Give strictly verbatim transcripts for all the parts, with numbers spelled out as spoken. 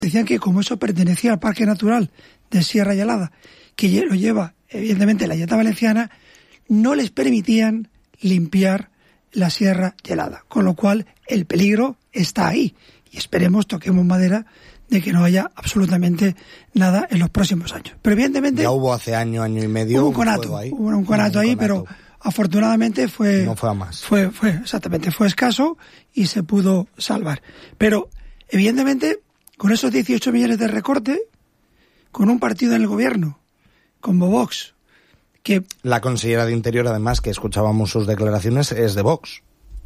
decían que como eso pertenecía al Parque Natural de Sierra Gelada, que lo lleva evidentemente la Generalitat Valenciana, no les permitían limpiar la Sierra Gelada, con lo cual el peligro está ahí y esperemos, toquemos madera, de que no haya absolutamente nada en los próximos años. Pero evidentemente... Ya hubo hace año, año y medio... Hubo un conato, ahí. hubo un conato hubo un ahí, conato. pero afortunadamente fue... No fue a más. Fue, fue, exactamente, fue escaso y se pudo salvar. Pero, evidentemente, con esos dieciocho millones de recorte, con un partido en el gobierno, como Vox, que... La consellera de Interior, además, que escuchábamos sus declaraciones, es de Vox.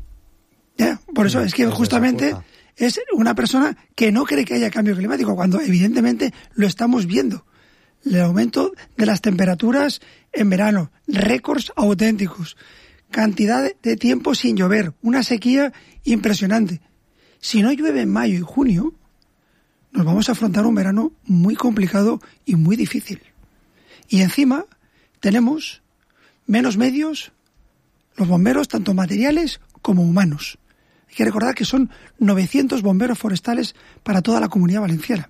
Ya, por eso Sí, es que es justamente es una persona que no cree que haya cambio climático, cuando evidentemente lo estamos viendo. El aumento de las temperaturas en verano, récords auténticos, cantidad de tiempo sin llover, una sequía impresionante. Si no llueve en mayo y junio, nos vamos a afrontar un verano muy complicado y muy difícil. Y encima tenemos menos medios, los bomberos, tanto materiales como humanos. Hay que recordar que son novecientos bomberos forestales para toda la Comunidad Valenciana.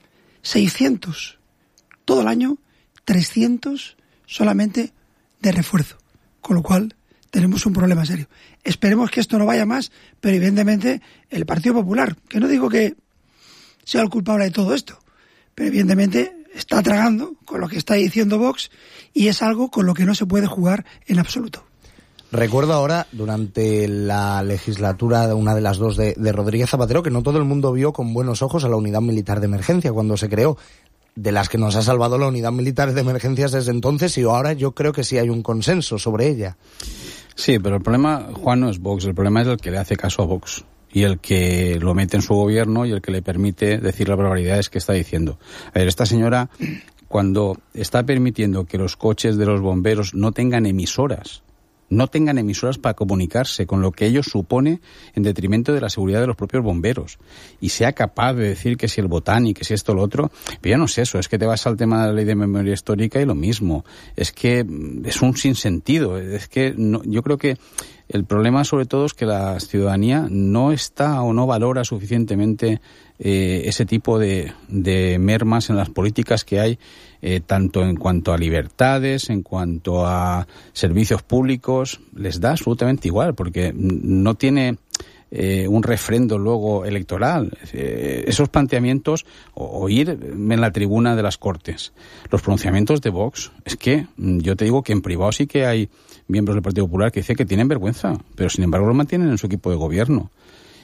seiscientos todo el año, trescientos solamente de refuerzo. Con lo cual tenemos un problema serio. Esperemos que esto no vaya más, pero evidentemente el Partido Popular, que no digo que sea el culpable de todo esto, pero evidentemente está tragando con lo que está diciendo Vox y es algo con lo que no se puede jugar en absoluto. Recuerdo ahora, durante la legislatura, una de las dos de, de Rodríguez Zapatero, que no todo el mundo vio con buenos ojos a la Unidad Militar de Emergencia cuando se creó, de las que nos ha salvado la Unidad Militar de Emergencias desde entonces, y ahora yo creo que sí hay un consenso sobre ella. Sí, pero el problema, Juan, no es Vox, el problema es el que le hace caso a Vox y el que lo mete en su gobierno y el que le permite decir las barbaridades que está diciendo. A ver, esta señora, cuando está permitiendo que los coches de los bomberos no tengan emisoras, no tengan emisoras para comunicarse, con lo que ello supone en detrimento de la seguridad de los propios bomberos, y sea capaz de decir que si el Botani, que si esto o lo otro, pero ya no es eso, es que te vas al tema de la ley de memoria histórica y lo mismo, es que es un sinsentido, es que no, yo creo que el problema sobre todo es que la ciudadanía no está o no valora suficientemente eh, ese tipo de, de mermas en las políticas que hay, eh, tanto en cuanto a libertades, en cuanto a servicios públicos, les da absolutamente igual, porque no tiene eh, un refrendo luego electoral. Eh, esos planteamientos, o, o ir en la tribuna de las Cortes, los pronunciamientos de Vox, es que yo te digo que en privado sí que hay miembros del Partido Popular que dicen que tienen vergüenza, pero sin embargo lo mantienen en su equipo de gobierno.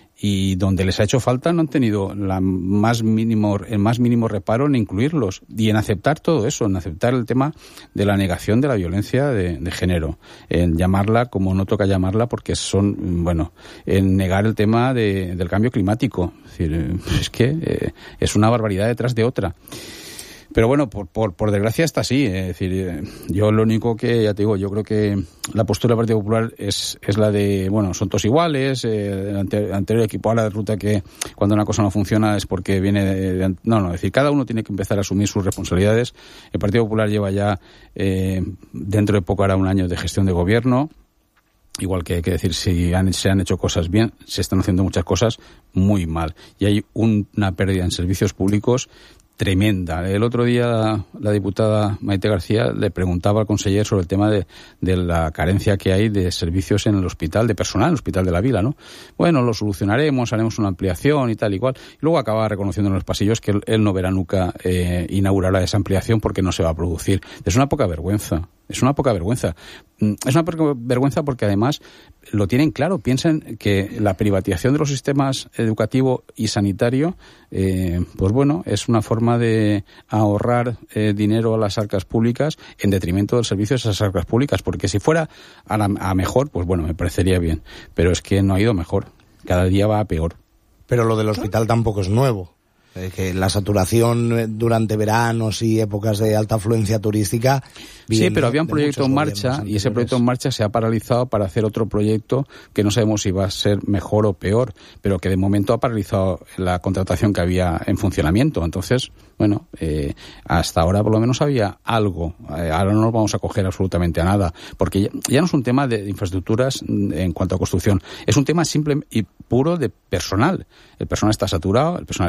Y donde les ha hecho falta no han tenido la más mínimo, el más mínimo reparo en incluirlos y en aceptar todo eso, en aceptar el tema de la negación de la violencia de, de género, en llamarla como no toca llamarla, porque son, bueno, en negar el tema de, del cambio climático. Es decir, es que eh, es una barbaridad detrás de otra. Pero bueno, por, por, por desgracia está así. Es decir, yo lo único que, ya te digo, yo creo que la postura del Partido Popular es, es la de, bueno, son todos iguales, eh, el anterior, anterior equipo a la ruta que cuando una cosa no funciona es porque viene de, de... No, no, es decir, cada uno tiene que empezar a asumir sus responsabilidades. El Partido Popular lleva ya, eh, dentro de poco hará un año de gestión de gobierno. Igual que hay que decir, si han, se han hecho cosas bien, se están haciendo muchas cosas muy mal. Y hay un, una pérdida en servicios públicos tremenda. El otro día la, la diputada Maite García le preguntaba al conseller sobre el tema de, de la carencia que hay de servicios en el hospital, de personal en el Hospital de la Vila, ¿no? Bueno, lo solucionaremos, haremos una ampliación y tal y cual. Y luego acaba reconociendo en los pasillos que él, él no verá nunca eh, inaugurar esa ampliación porque no se va a producir. Es una poca vergüenza. Es una poca vergüenza. Es una poca vergüenza porque además lo tienen claro. Piensan que la privatización de los sistemas educativo y sanitario, eh, pues bueno, es una forma de ahorrar eh, dinero a las arcas públicas en detrimento del servicio de esas arcas públicas. Porque si fuera a, la, a mejor, pues bueno, me parecería bien. Pero es que no ha ido mejor. Cada día va a peor. Pero lo del hospital tampoco es nuevo. Que la saturación durante veranos y épocas de alta afluencia turística... Sí, pero había un proyecto en marcha y ese proyecto en marcha se ha paralizado para hacer otro proyecto que no sabemos si va a ser mejor o peor, pero que de momento ha paralizado la contratación que había en funcionamiento. Entonces, bueno, eh, hasta ahora por lo menos había algo. Eh, ahora no nos vamos a coger absolutamente a nada, porque ya, ya no es un tema de infraestructuras en cuanto a construcción, es un tema simple y puro de personal. El personal está saturado, el personal está cansado,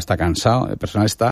pesado, personal está